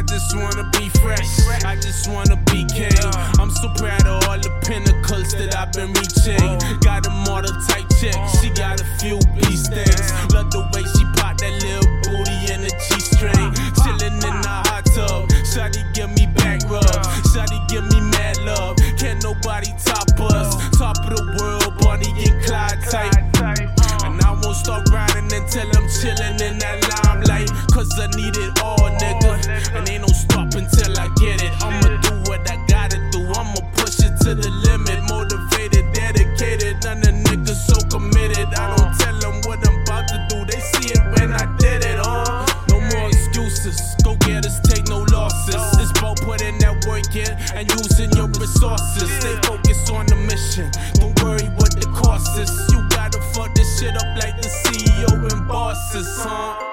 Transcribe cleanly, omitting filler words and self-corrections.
just wanna be fresh, I just wanna be king. I'm so proud of all the pinnacles that I've been reaching. Got a model type chick, she got a few beefsteaks. Love the way she pop that little booty in a G-string. Chillin' in the hot tub, shawty give me back rub, shawty give me mad love. Can't nobody top us, top of the world, Bonnie and Clyde type. And I won't start grinding until I'm chillin' in that limelight, cause I need it all, nigga. And ain't no stop until I get it. I'ma do what I gotta do, I'ma push it to the limit. Motivated, dedicated, none of niggas so committed. I don't tell them what I'm about to do, they see it when I did it. No more excuses, go get us, take no losses. It's about putting that work in and using your resources. Stay focused on the mission, don't worry what the cost is. You gotta fuck this shit up like the CEO and bosses,